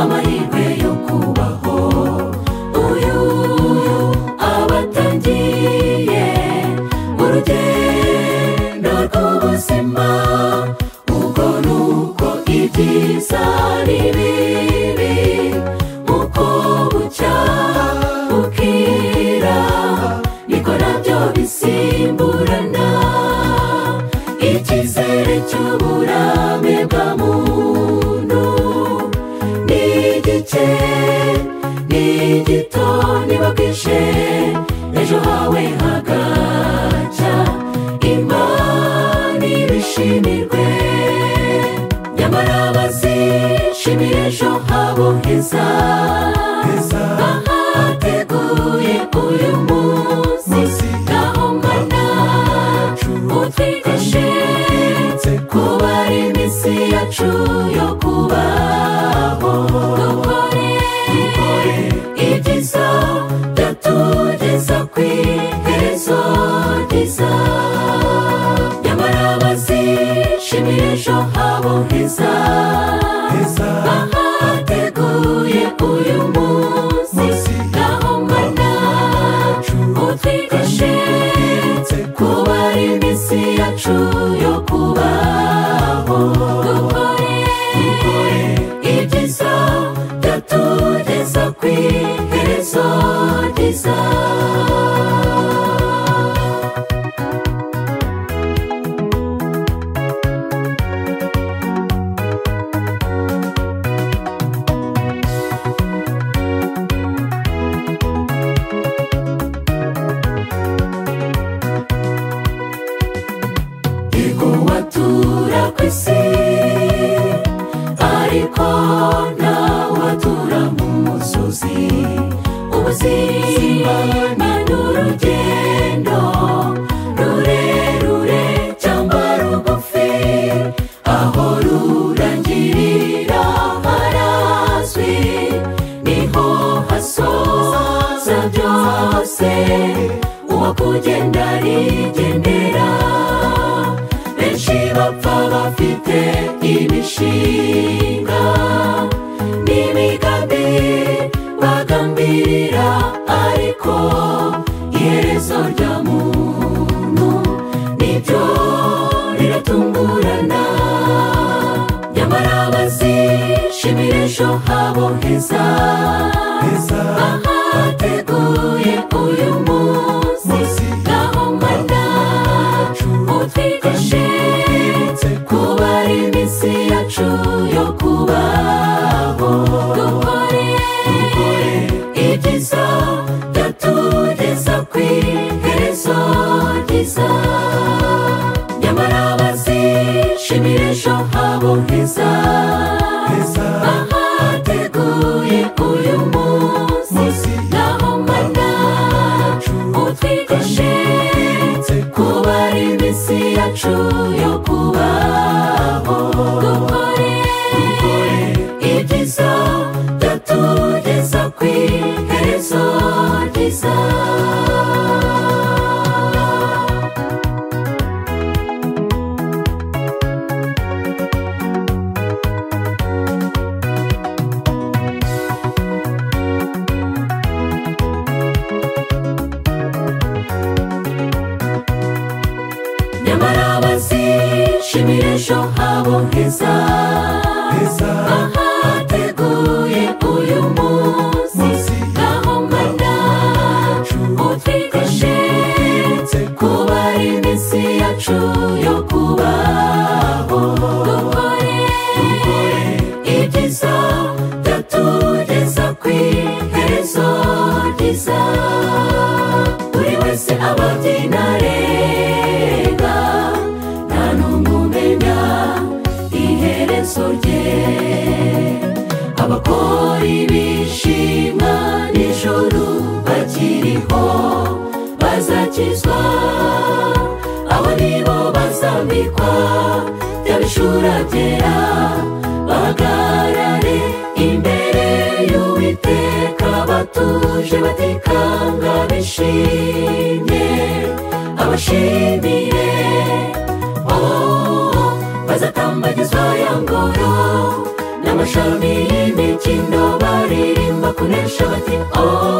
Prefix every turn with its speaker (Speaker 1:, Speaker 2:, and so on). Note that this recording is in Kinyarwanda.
Speaker 1: amahirwe yo kubaho. Uyu abatangiye urugendo rw'ubuzima, ubwo nuko ibyiza n'ibibi uko bucya bukira niko nabyo bisimburana. Icyizere cy'uburame bwa muntu ni gike, ni gito, niba bwije ejo hawe hagacya. Imana ibishimirwe, nyamara bazishimira ejo habo heza hateguye uyu munsi. Naho Mana utwigishe kubara iminsi yacu yo kubaho, dukore ibyiza byatugeza ku iherezo ryiza. Nyamara bazishimira ejo habo heza hateguye uyu munsi. Naho Mana utwigishe kubara iminsi yacu yo kubaho, dukore ibyiza byatugeza ku iherezo ryiza. Watura ku isi ariko ntawatura mu musozi. Ubuzima ni urugendo rurerure cyangwa rugufi, aho rurangirira harazwi, niho hasoza byose. Uwakugenda arigendera, benshi bapfa bafite imishinga n'imigambi bagambirira, ariko iherezo rya muntu nibyo riratungurana. Nyamara bazishimira ejo habo heza hateguye uyu munsi. Naho Mana utwigishe kubara iminsi yacu yo kubaho, dukore ibyiza byatugeza ku iherezo ryiza. Nyamara bazishimira ejo habo heza hateguye uyu munsi. Naho Mana utwigishe kubara iminsi yacu yo kubaho, dukore ibyiza byatugeza ku iherezo ryiza. Nyamara bazishimira ejo habo heza hateguye uyu munsi. Naho Mana utwigishe kubara iminsi yacu yo kubaho, dukore ibyiza byatugeza ku iherezo ryiza. Buri wese ababyina arenga, nta n'umwe umenya iherezo rye. Abakora ibishimwa n'ijuru bakiriho bazakizwa, abo nibo bazambikwa bya bishura byera, bahagarare imbere y'Uwiteka batuje batikanga bishimye. Abashimire bazatambagizwa ya ngoro n'amashami y'imikindo kunesha bati oh